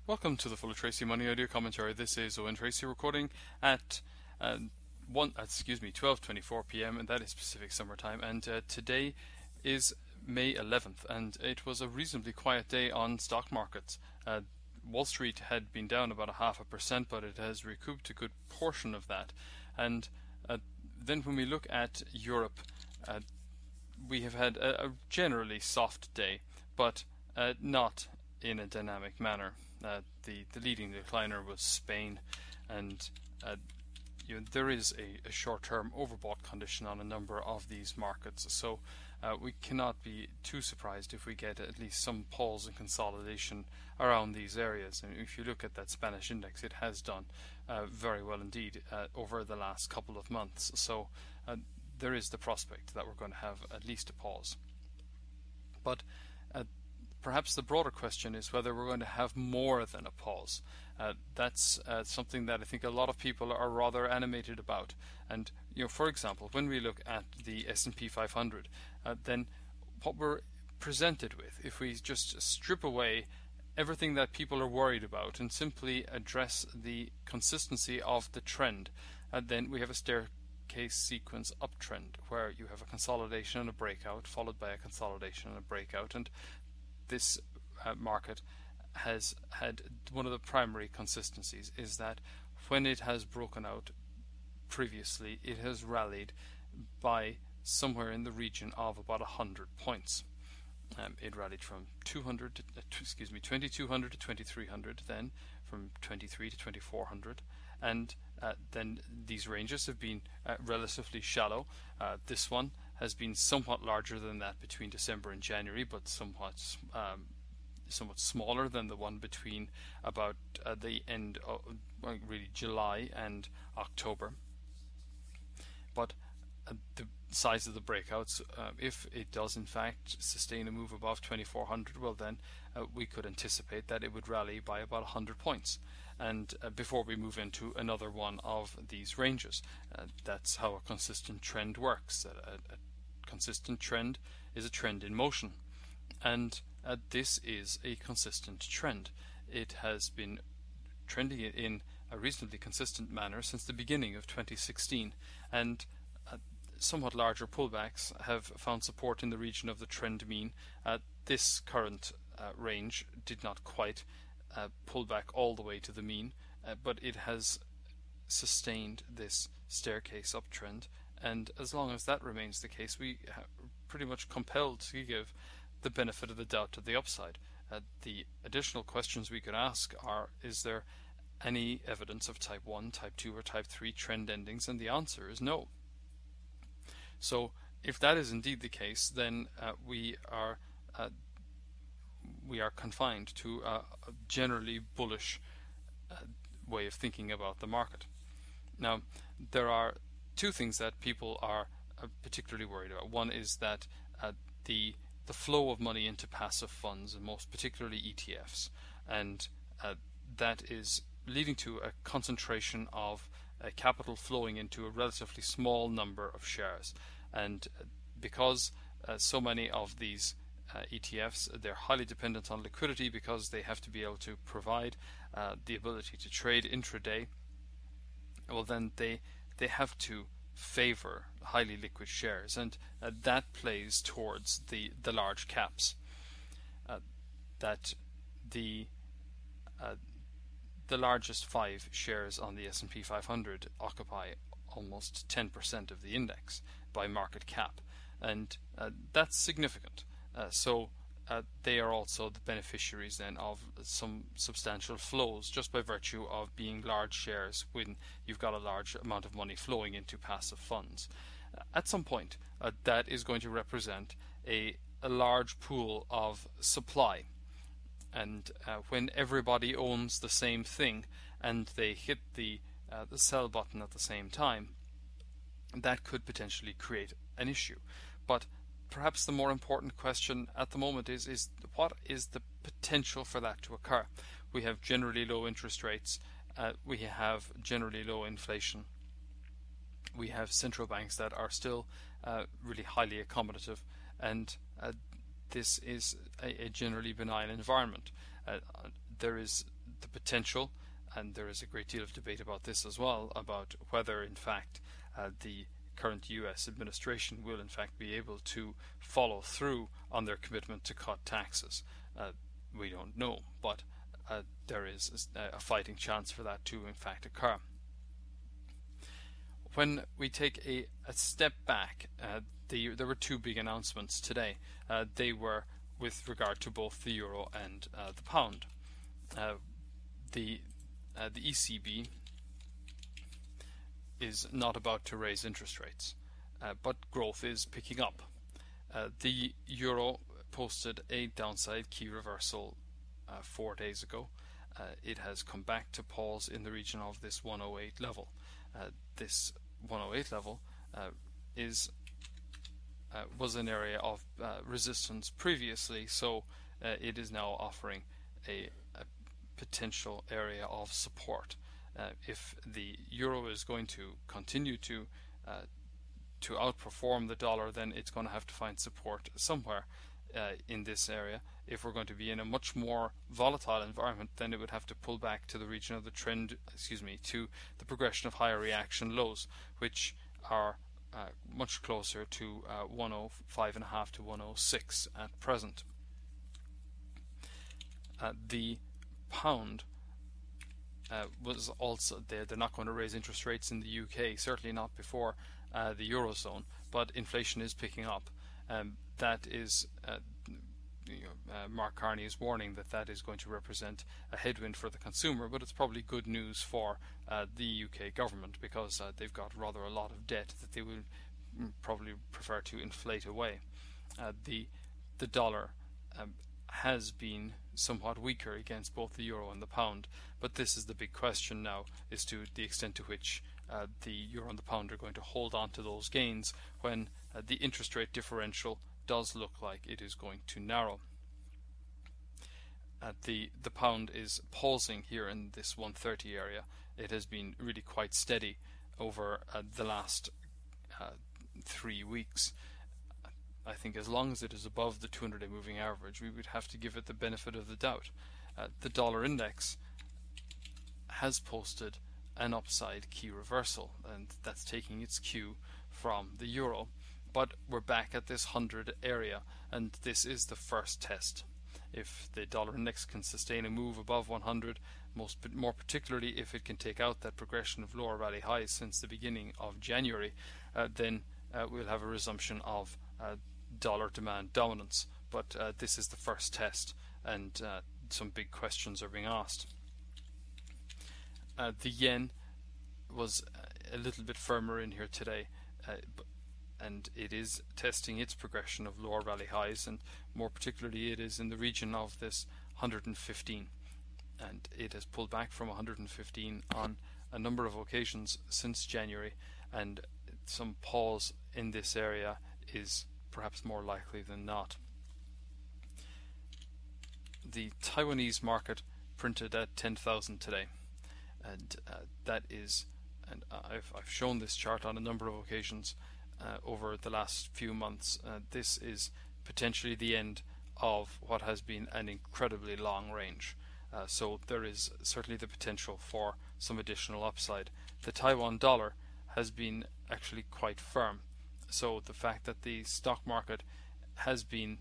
Welcome to the Full of Tracy Money Audio Commentary. This is Owen Tracy recording at 12:24 p.m. and that is Pacific Summer Time. And today is May 11th, and it was a reasonably quiet day on stock markets. Wall Street had been down about 0.5%, but it has recouped a good portion of that. And then when we look at Europe, we have had a generally soft day, but not in a dynamic manner. The leading decliner was Spain, and there is a short-term overbought condition on a number of these markets, so we cannot be too surprised if we get at least some pause and consolidation around these areas. And if you look at that Spanish index, it has done very well indeed over the last couple of months, so there is the prospect that we're going to have at least a pause. But perhaps the broader question is whether we're going to have more than a pause. That's something that I think a lot of people are rather animated about. And for example, when we look at the S&P 500, then what we're presented with, if we just strip away everything that people are worried about and simply address the consistency of the trend, then we have a staircase sequence uptrend where you have a consolidation and a breakout followed by a consolidation and a breakout. And this market has had one of the primary consistencies is that when it has broken out previously, it has rallied by somewhere in the region of about 100 points. It rallied from 2200 to 2300, then from 23 to 2400, and then these ranges have been relatively shallow. This one has been somewhat larger than that between December and January, but somewhat smaller than the one between about the end of really July and October. But the size of the breakouts, if it does in fact sustain a move above 2400, well then we could anticipate that it would rally by about 100 points. And before we move into another one of these ranges, that's how a consistent trend works. A consistent trend is a trend in motion, and this is a consistent trend. It has been trending in a reasonably consistent manner since the beginning of 2016, and somewhat larger pullbacks have found support in the region of the trend mean. This current range did not quite pull back all the way to the mean, but it has sustained this staircase uptrend, and as long as that remains the case, we are pretty much compelled to give the benefit of the doubt to the upside. The additional questions we could ask are, is there any evidence of type 1, type 2 or type 3 trend endings? And the answer is no. So if that is indeed the case, then we are confined to a generally bullish way of thinking about the market. Now, there are two things that people are particularly worried about. One is that the flow of money into passive funds, and most particularly ETFs, and that is leading to a concentration of capital flowing into a relatively small number of shares. And because so many of these ETFs, they're highly dependent on liquidity because they have to be able to provide the ability to trade intraday, well then they have to favor highly liquid shares, and that plays towards the large caps. That the largest 5 shares on the S&P 500 occupy almost 10% of the index by market cap, and that's significant. So they are also the beneficiaries then of some substantial flows just by virtue of being large shares when you've got a large amount of money flowing into passive funds. At some point, that is going to represent a large pool of supply, and when everybody owns the same thing and they hit the sell button at the same time, that could potentially create an issue. But perhaps the more important question at the moment is what is the potential for that to occur? We have generally low interest rates, we have generally low inflation, we have central banks that are still really highly accommodative, and this is a generally benign environment. There is the potential, and there is a great deal of debate about this as well, about whether in fact the current US administration will in fact be able to follow through on their commitment to cut taxes. We don't know, but there is a fighting chance for that to in fact occur. When we take a step back, there were two big announcements today. They were with regard to both the euro and the pound. The ECB is not about to raise interest rates, but growth is picking up. The euro posted a downside key reversal 4 days ago. It has come back to pause in the region of this 108 level. This 108 level was an area of resistance previously, so it is now offering a potential area of support. If the euro is going to continue to outperform the dollar, then it's going to have to find support somewhere in this area. If we're going to be in a much more volatile environment, then it would have to pull back to the region of the trend, to the progression of higher reaction lows, which are much closer to 105.5 to 106 at present. The pound was also there. They're not going to raise interest rates in the UK, certainly not before the Eurozone, but inflation is picking up. That is Mark Carney is warning that is going to represent a headwind for the consumer, but it's probably good news for the UK government, because they've got rather a lot of debt that they will probably prefer to inflate away. The dollar has been somewhat weaker against both the euro and the pound, but this is the big question now, is to the extent to which the euro and the pound are going to hold on to those gains when the interest rate differential does look like it is going to narrow. The pound is pausing here in this 130 area. It has been really quite steady over the last 3 weeks. I think as long as it is above the 200-day moving average, we would have to give it the benefit of the doubt. The dollar index has posted an upside key reversal, and that's taking its cue from the euro. But we're back at this 100 area, and this is the first test. If the dollar index can sustain a move above 100, more particularly if it can take out that progression of lower rally highs since the beginning of January, then we'll have a resumption of dollar demand dominance. But this is the first test, and some big questions are being asked. The yen was a little bit firmer in here today, and it is testing its progression of lower rally highs, and more particularly it is in the region of this 115, and it has pulled back from 115 on a number of occasions since January, and some pause in this area is perhaps more likely than not. The Taiwanese market printed at 10,000 today, and that is, and I've shown this chart on a number of occasions over the last few months. This is potentially the end of what has been an incredibly long range. So there is certainly the potential for some additional upside. The Taiwan dollar has been actually quite firm. So the fact that the stock market has been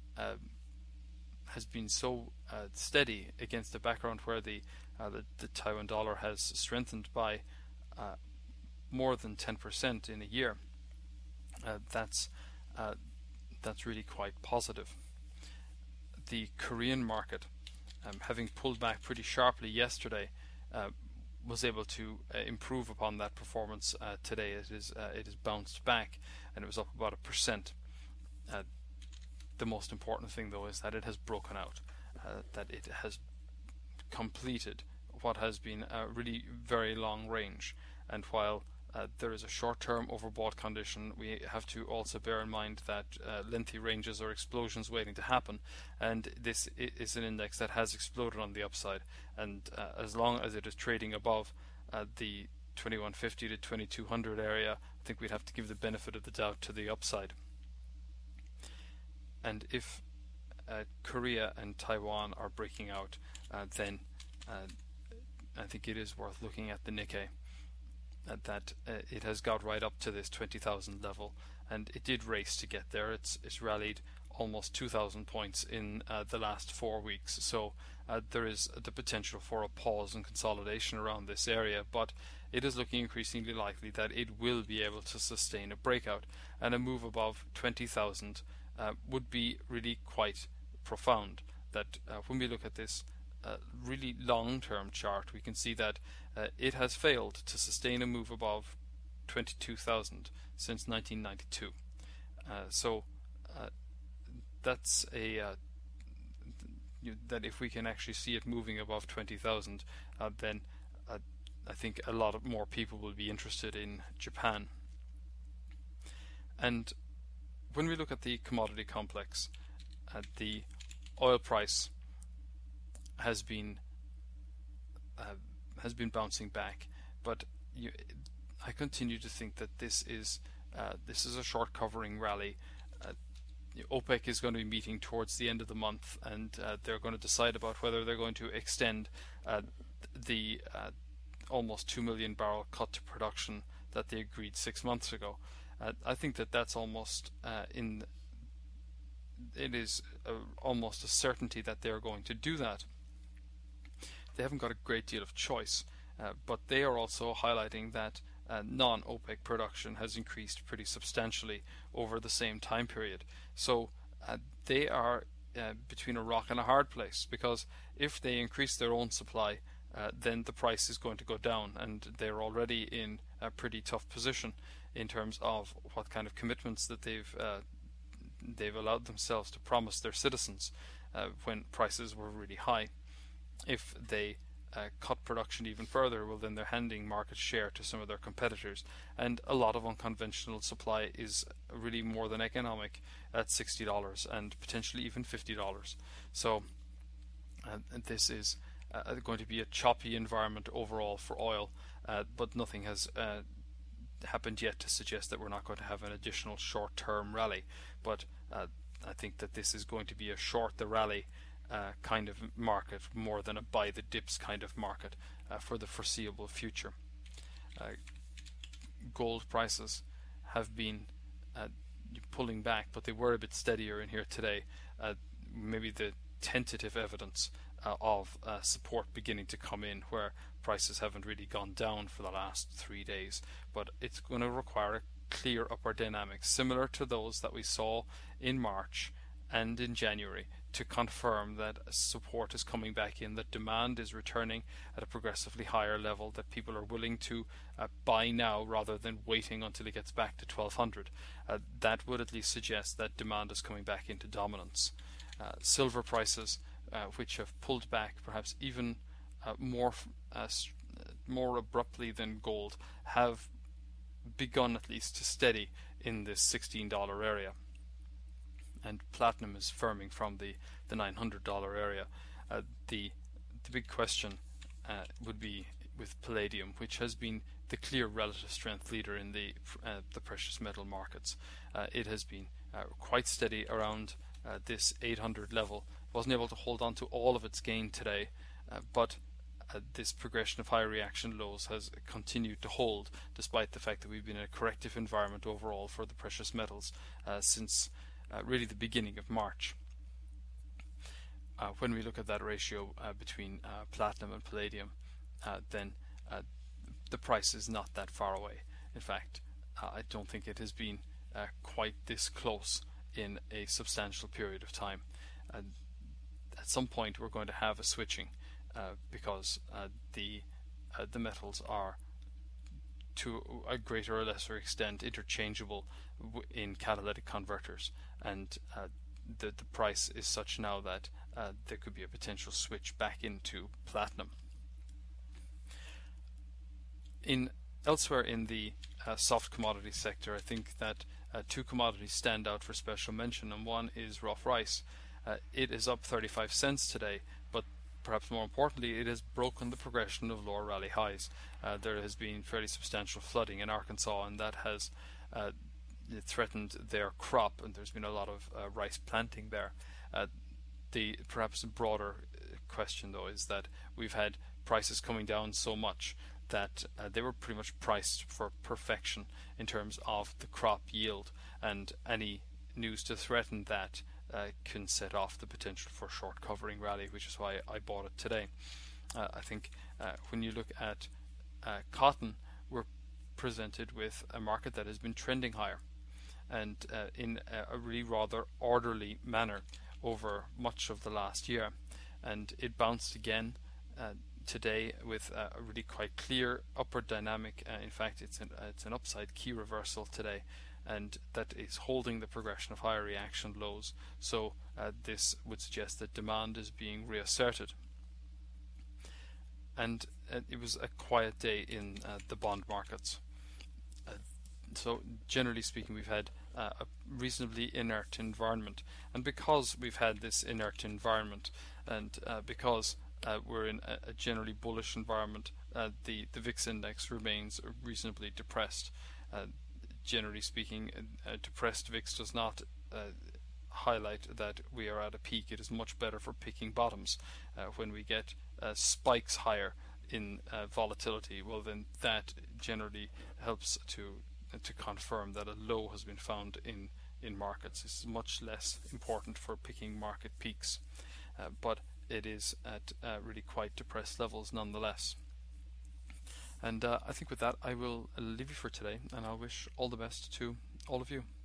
so steady against the background where the Taiwan dollar has strengthened by more than 10% in a year, that's really quite positive. The Korean market, having pulled back pretty sharply yesterday, was able to improve upon that performance today. It is bounced back, and it was up about 1%. The most important thing, though, is that it has broken out, that it has completed what has been a really very long range. And while there is a short-term overbought condition, we have to also bear in mind that lengthy ranges or explosions waiting to happen, and this is an index that has exploded on the upside, and as long as it is trading above the 2150 to 2200 area, I think we'd have to give the benefit of the doubt to the upside. And if Korea and Taiwan are breaking out, then I think it is worth looking at the Nikkei, that it has got right up to this 20,000 level, and it did race to get there. It's rallied almost 2,000 points in the last 4 weeks, so there is the potential for a pause and consolidation around this area, but it is looking increasingly likely that it will be able to sustain a breakout, and a move above 20,000 would be really quite profound. That when we look at this really long-term chart, we can see that it has failed to sustain a move above 22,000 since 1992. So that's that if we can actually see it moving above 20,000, then I think a lot more people will be interested in Japan. And when we look at the commodity complex, the oil price has been bouncing back, but I continue to think that this is a short covering rally. OPEC is going to be meeting towards the end of the month, and they're going to decide about whether they're going to extend the almost 2 million barrel cut to production that they agreed 6 months ago. I think that that's almost it is almost a certainty that they're going to do that. They haven't got a great deal of choice, but they are also highlighting that non-OPEC production has increased pretty substantially over the same time period. So they are between a rock and a hard place, because if they increase their own supply, then the price is going to go down, and they're already in a pretty tough position in terms of what kind of commitments that they've allowed themselves to promise their citizens when prices were really high. If they cut production even further, well, then they're handing market share to some of their competitors, and a lot of unconventional supply is really more than economic at $60 and potentially even $50. So this is going to be a choppy environment overall for oil, but nothing has happened yet to suggest that we're not going to have an additional short-term rally. But I think that this is going to be a short the rally kind of market more than a buy the dips kind of market for the foreseeable future. Gold prices have been pulling back, but they were a bit steadier in here today. Maybe the tentative evidence of support beginning to come in, where prices haven't really gone down for the last 3 days, but it's going to require a clear upward dynamic similar to those that we saw in March and in January to confirm that support is coming back in, that demand is returning at a progressively higher level, that people are willing to buy now rather than waiting until it gets back to 1200. That would at least suggest that demand is coming back into dominance. Silver prices, which have pulled back perhaps even more abruptly than gold, have begun at least to steady in this $16 area. And platinum is firming from the $900 area. The big question would be with palladium, which has been the clear relative strength leader in the precious metal markets. It has been quite steady around this 800 level. Wasn't able to hold on to all of its gain today, but this progression of high reaction lows has continued to hold, despite the fact that we've been in a corrective environment overall for the precious metals since really the beginning of March. When we look at that ratio between platinum and palladium, then the price is not that far away. In fact, I don't think it has been quite this close in a substantial period of time. At some point we're going to have a switching because the metals are to a greater or lesser extent interchangeable in catalytic converters, and the price is such now that there could be a potential switch back into platinum. Elsewhere in the soft commodity sector, I think that two commodities stand out for special mention, and one is rough rice. It is up 35 cents today, but perhaps more importantly, it has broken the progression of lower rally highs. There has been fairly substantial flooding in Arkansas, and that has threatened their crop, and there's been a lot of rice planting there. The perhaps broader question though is that we've had prices coming down so much that they were pretty much priced for perfection in terms of the crop yield, and any news to threaten that can set off the potential for short covering rally, which is why I bought it today. I think when you look at cotton, we're presented with a market that has been trending higher, and in a really rather orderly manner over much of the last year, and it bounced again today with a really quite clear upward dynamic. In fact, it's an upside key reversal today, and that is holding the progression of higher reaction lows. So this would suggest that demand is being reasserted. And it was a quiet day in the bond markets. So generally speaking, we've had a reasonably inert environment, and because we've had this inert environment, and because we're in a generally bullish environment, the VIX index remains reasonably depressed. Generally speaking, depressed VIX does not highlight that we are at a peak. It is much better for picking bottoms. When we get spikes higher in volatility, well, then that generally helps to confirm that a low has been found in markets. This is much less important for picking market peaks, but it is at really quite depressed levels nonetheless. And I think with that I will leave you for today, and I'll wish all the best to all of you.